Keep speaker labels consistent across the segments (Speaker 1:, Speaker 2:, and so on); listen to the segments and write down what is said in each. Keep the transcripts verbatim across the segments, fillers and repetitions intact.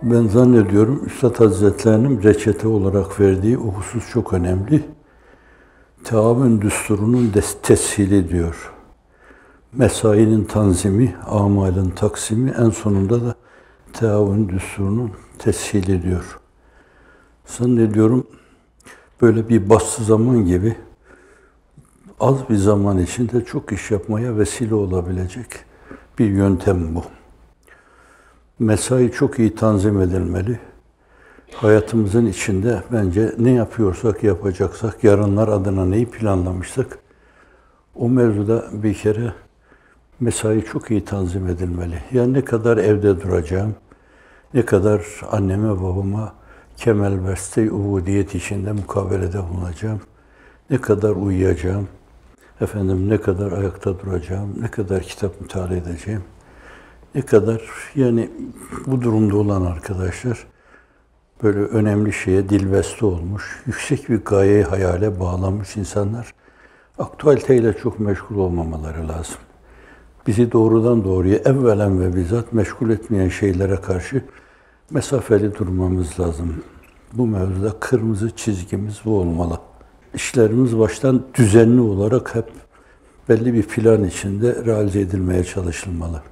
Speaker 1: Ben zannediyorum Üstad Hazretlerinin reçete olarak verdiği o husus çok önemli. Teavün düsturunun teshili diyor. Mesainin tanzimi, amalin taksimi, en sonunda da teavün düsturunun teshili diyor. Zannediyorum böyle bir bastı zaman gibi az bir zaman içinde çok iş yapmaya vesile olabilecek bir yöntem bu. Mesai çok iyi tanzim edilmeli. Hayatımızın içinde bence ne yapıyorsak, yapacaksak, yarınlar adına neyi planlamışsak, o mevzuda bir kere mesai çok iyi tanzim edilmeli. Yani ne kadar evde duracağım, ne kadar anneme babama kemel verste ubudiyet içinde mukabelede bulunacağım, ne kadar uyuyacağım, efendim ne kadar ayakta duracağım, ne kadar kitap mutala edeceğim, ne kadar yani bu durumda olan arkadaşlar böyle önemli şeye dilbeste olmuş, yüksek bir gayeyi hayale bağlanmış insanlar aktüeliteyle çok meşgul olmamaları lazım. Bizi doğrudan doğruya evvelen ve bizzat meşgul etmeyen şeylere karşı mesafeli durmamız lazım. Bu mevzuda kırmızı çizgimiz bu olmalı. İşlerimiz baştan düzenli olarak hep belli bir plan içinde realize edilmeye çalışılmalı.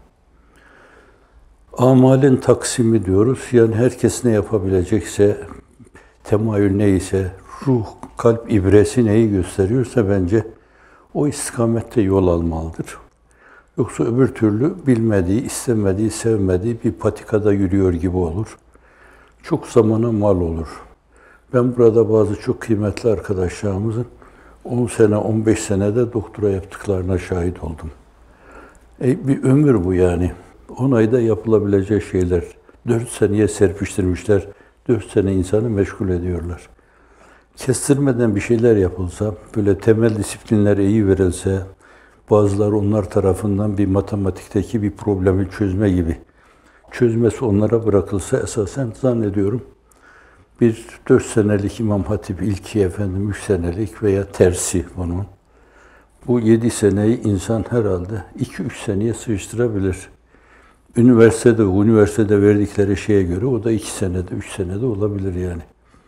Speaker 1: Amalin taksimi diyoruz. Yani herkes ne yapabilecekse, temayül neyse, ruh, kalp ibresi neyi gösteriyorsa bence o istikamette yol almalıdır. Yoksa öbür türlü bilmediği, istemediği, sevmediği bir patikada yürüyor gibi olur. Çok zamana mal olur. Ben burada bazı çok kıymetli arkadaşlarımızın on sene, on beş senede doktora yaptıklarına şahit oldum. E, bir ömür bu yani. on ayda yapılabilecek şeyler. Dört seneye serpiştirmişler. Dört sene insanı meşgul ediyorlar. Kestirmeden bir şeyler yapılsa, böyle temel disiplinler iyi verilse, bazıları onlar tarafından bir matematikteki bir problemi çözme gibi çözmesi onlara bırakılsa esasen zannediyorum bir dört senelik İmam Hatip ilki efendim, üç senelik veya tersi bunun. Bu yedi seneyi insan herhalde iki üç seneye sıçrayabilir. Üniversitede, üniversitede verdikleri şeye göre o da iki senede, üç senede olabilir yani.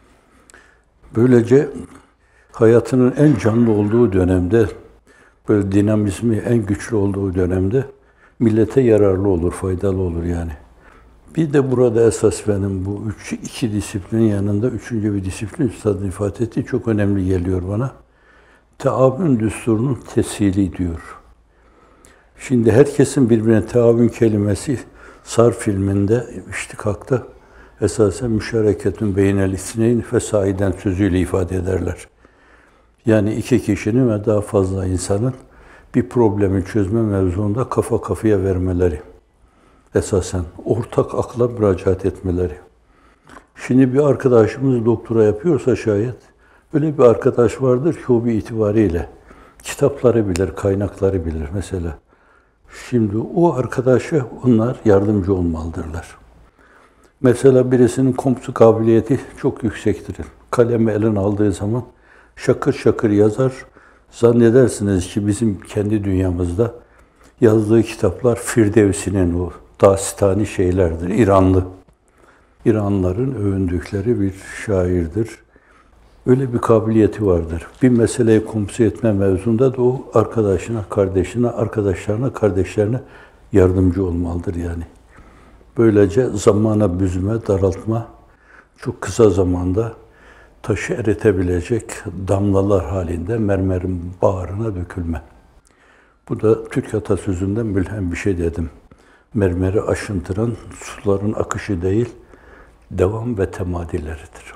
Speaker 1: Böylece hayatının en canlı olduğu dönemde, böyle dinamizmi en güçlü olduğu dönemde millete yararlı olur, faydalı olur yani. Bir de burada esas benim bu üç, iki disiplinin yanında üçüncü bir disiplin üstadın ifade ettiği çok önemli geliyor bana. Teavün düsturunun teshili diyor. Şimdi herkesin birbirine teavün kelimesi Sarf filminde, iştikakta esasen müşareketün beynel isneyn fesaiden sözüyle ifade ederler. Yani iki kişinin ve daha fazla insanın bir problemi çözme mevzuunda kafa kafaya vermeleri. Esasen ortak akla müracaat etmeleri. Şimdi bir arkadaşımız doktora yapıyorsa şayet, öyle bir arkadaş vardır ki o bir itibariyle kitapları bilir, kaynakları bilir mesela. Şimdi o arkadaşa onlar yardımcı olmalıdırlar. Mesela birisinin komşu kabiliyeti çok yüksektir. Kalemi eline aldığı zaman şakır şakır yazar. Zannedersiniz ki bizim kendi dünyamızda yazdığı kitaplar Firdevsi'nin o dastani şeylerdir. İranlı. İranlıların övündükleri bir şairdir. Öyle bir kabiliyeti vardır. Bir meseleyi komşu etme mevzunda da o arkadaşına, kardeşine, arkadaşlarına, kardeşlerine yardımcı olmalıdır yani. Böylece zamana büzme, daraltma, çok kısa zamanda taşı eritebilecek damlalar halinde mermerin bağrına dökülme. Bu da Türk atasözünden mülhem bir şey dedim. Mermeri aşıntıran suların akışı değil, devam ve temadileridir.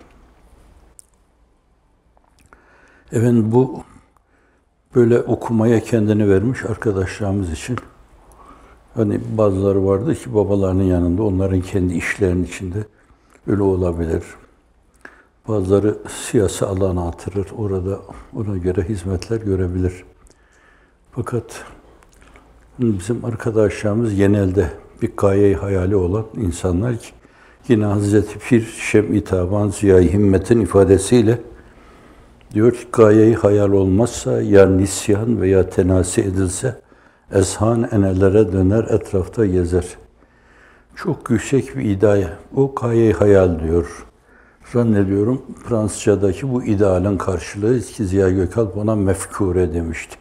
Speaker 1: Efendim bu böyle okumaya kendini vermiş arkadaşlarımız için hani bazıları vardı ki babalarının yanında onların kendi işlerinin içinde öyle olabilir. Bazıları siyasi alana atırır. Orada ona göre hizmetler görebilir. Fakat bizim arkadaşlarımız genelde bir gaye hayali olan insanlar ki yine Hazreti Pir Şem-i Taban Ziya-i Himmet'in ifadesiyle diyor ki gaye-i hayal olmazsa ya nisyan veya tenasi edilse ezhan enelere döner etrafta gezer. Çok yüksek bir ideal. O gayeyi hayal diyor. Zannediyorum Fransızcadaki bu idealin karşılığı ki Ziya Gökalp ona mefkure demişti.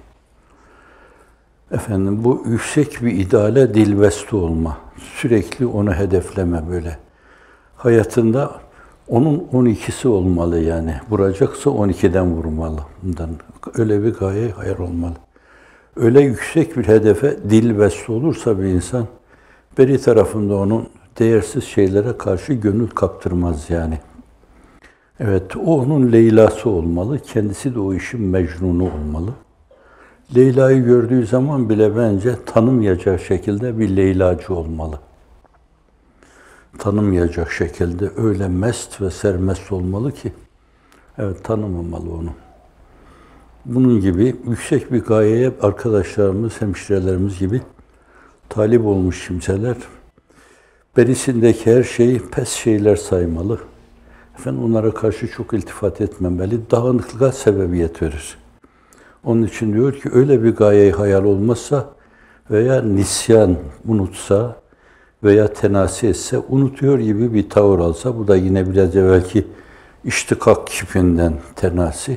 Speaker 1: Efendim bu yüksek bir ideale dilbeste olma. Sürekli onu hedefleme böyle. Hayatında onun on ikisi olmalı yani. Vuracaksa on ikiden vurmalı. Öyle bir gaye hayal olmalı. Öyle yüksek bir hedefe dilbeste olursa bir insan, beri tarafında onun değersiz şeylere karşı gönül kaptırmaz yani. Evet, o onun Leyla'sı olmalı. Kendisi de o işin Mecnun'u olmalı. Leyla'yı gördüğü zaman bile bence tanımayacak şekilde bir Leylacı olmalı. Tanımayacak şekilde öyle mest ve sermest olmalı ki, evet tanımamalı onu. Bunun gibi yüksek bir gayeye arkadaşlarımız, hemşirelerimiz gibi talip olmuş kimseler, berisindeki her şeyi pes şeyler saymalı. Efendim onlara karşı çok iltifat etmemeli, dağınıklığa sebebiyet verir. Onun için diyor ki öyle bir gayeyi hayal olmazsa veya nisyan unutsa veya tenasi etse, unutuyor gibi bir tavır alsa, bu da yine biraz evvelki iştikak kipinden tenasi.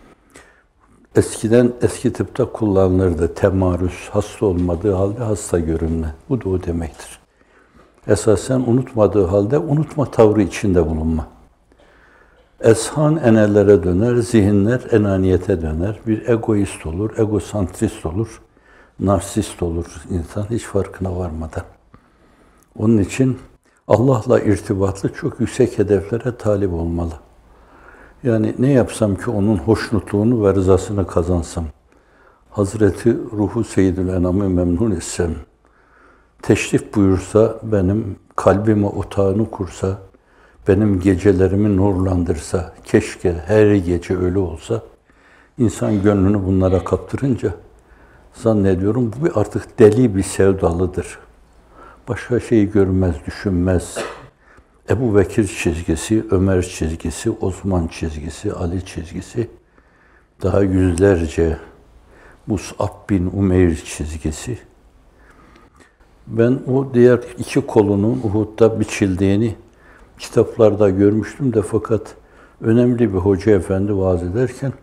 Speaker 1: Eskiden eski tıpta kullanılırdı temarüs, hasta olmadığı halde hasta görünme. Bu da o demektir. Esasen unutmadığı halde unutma tavrı içinde bulunma. Ezhan enellere döner, zihinler enaniyete döner. Bir egoist olur, egosantrist olur, narsist olur insan hiç farkına varmadan. Onun için Allah'la irtibatlı çok yüksek hedeflere talip olmalı. Yani ne yapsam ki onun hoşnutluğunu ve rızasını kazansam, Hazreti Ruhu Seyyidül Enam'ı memnun etsem, teşrif buyursa, benim kalbime otağını kursa, benim gecelerimi nurlandırsa, keşke her gece öyle olsa, insan gönlünü bunlara kaptırınca, zannediyorum bu artık deli bir sevdalıdır. Başka şeyi görmez, düşünmez. Ebu Bekir çizgisi, Ömer çizgisi, Osman çizgisi, Ali çizgisi, daha yüzlerce Mus'ab bin Umeyr çizgisi. Ben o diğer iki kolunun Uhud'da biçildiğini kitaplarda görmüştüm de fakat önemli bir hoca efendi vaaz ederken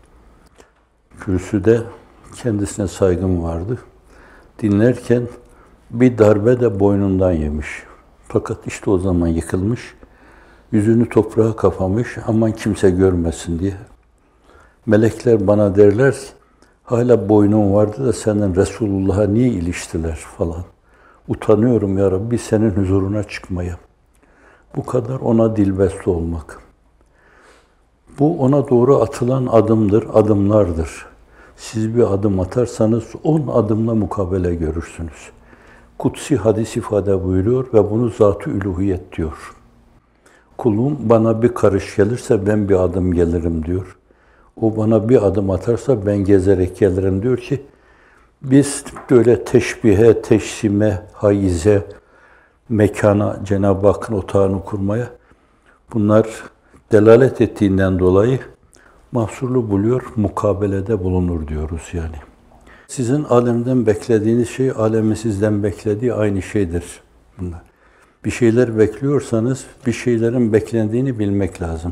Speaker 1: kürsüde kendisine saygım vardı. Dinlerken bir darbe de boynundan yemiş. Fakat işte o zaman yıkılmış. Yüzünü toprağa kapamış. Aman kimse görmesin diye. Melekler bana derler ki, hala boynun vardı da senden Resulullah'a niye iliştiler falan. Utanıyorum ya Rabbi senin huzuruna çıkmaya. Bu kadar ona dilbeste olmak. Bu ona doğru atılan adımdır, adımlardır. Siz bir adım atarsanız on adımla mukabele görürsünüz. Kutsi hadis ifade buyuruyor ve bunu zat-ı üluhiyet diyor. Kulum bana bir karış gelirse ben bir adım gelirim diyor. O bana bir adım atarsa ben gezerek gelirim diyor ki biz böyle teşbihe, teşsime, haize, mekana, Cenab-ı Hakk'ın otağını kurmaya bunlar delalet ettiğinden dolayı mahsurlu buluyor, mukabelede bulunur diyoruz yani. Sizin alemden beklediğiniz şey, alemin sizden beklediği aynı şeydir bunlar. Bir şeyler bekliyorsanız, bir şeylerin beklendiğini bilmek lazım.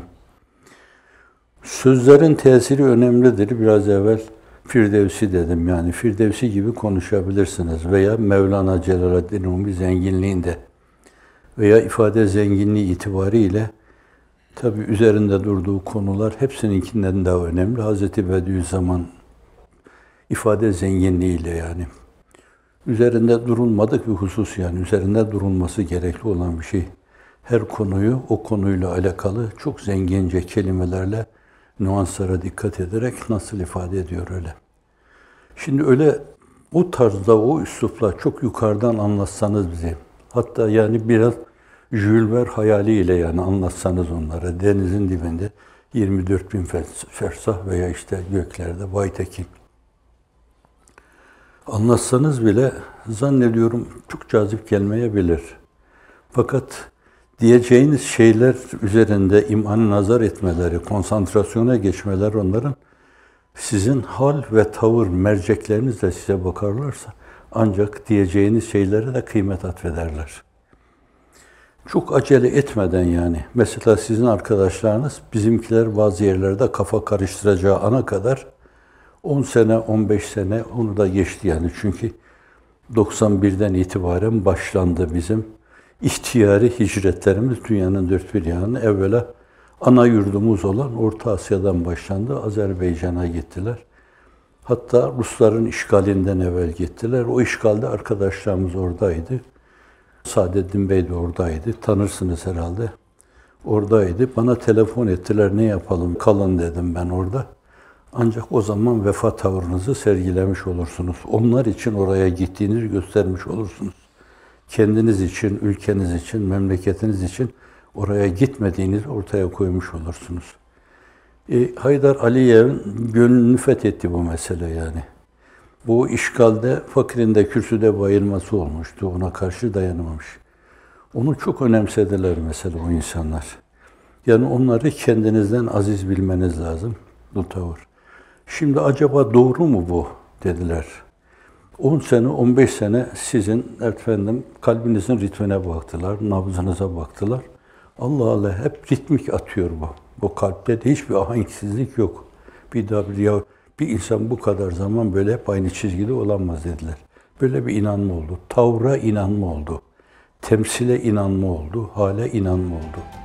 Speaker 1: Sözlerin tesiri önemlidir. Biraz evvel Firdevsi dedim yani. Firdevsi gibi konuşabilirsiniz veya Mevlana Celaleddin Rumi zenginliğinde veya ifade zenginliği itibariyle tabii üzerinde durduğu konular hepsininkinden daha önemli. Hazreti Bediüzzaman ifade zenginliğiyle yani. Üzerinde durulmadık bir husus yani. Üzerinde durulması gerekli olan bir şey. Her konuyu o konuyla alakalı çok zengince kelimelerle, nüanslara dikkat ederek nasıl ifade ediyor öyle. Şimdi öyle o tarzda, o üslupla çok yukarıdan anlatsanız bize, hatta yani biraz Jules Verne hayaliyle yani anlatsanız onlara, denizin dibinde yirmi dört bin fersah veya işte göklerde Baytekin. Anlatsanız bile zannediyorum çok cazip gelmeyebilir. Fakat diyeceğiniz şeyler üzerinde imanı nazar etmeleri, konsantrasyona geçmeler onların sizin hal ve tavır merceklerinizle size bakarlarsa ancak diyeceğiniz şeylere de kıymet atfederler. Çok acele etmeden yani. Mesela sizin arkadaşlarınız bizimkiler bazı yerlerde kafa karıştıracağı ana kadar on sene, on beş sene onu da geçti yani. Çünkü doksan birden itibaren başlandı bizim ihtiyari hicretlerimiz dünyanın dört bir yanına. Evvela ana yurdumuz olan Orta Asya'dan başlandı. Azerbaycan'a gittiler. Hatta Rusların işgalinden evvel gittiler. O işgalde arkadaşlarımız oradaydı. Saadettin Bey de oradaydı. Tanırsınız herhalde. Oradaydı. Bana telefon ettiler. Ne yapalım? Kalın dedim ben orada. Ancak o zaman vefa tavrınızı sergilemiş olursunuz. Onlar için oraya gittiğinizi göstermiş olursunuz. Kendiniz için, ülkeniz için, memleketiniz için oraya gitmediğinizi ortaya koymuş olursunuz. E, Haydar Aliyev'in gönlünü fethetti bu mesele yani. Bu işgalde fakirin de kürsüde bayılması olmuştu. Ona karşı dayanamamış. Onu çok önemsediler mesela o insanlar. Yani onları kendinizden aziz bilmeniz lazım bu tavır. Şimdi acaba doğru mu bu dediler. on sene, on beş sene sizin efendim kalbinizin ritmine baktılar, nabzınıza baktılar. Allah Allah hep ritmik atıyor bu. Bu kalpte de hiçbir ahenksizlik yok. Bir daha bir ya bir insan bu kadar zaman böyle hep aynı çizgide olamaz dediler. Böyle bir inanma oldu. Tavra inanma oldu. Temsile inanma oldu. Hale inanma oldu.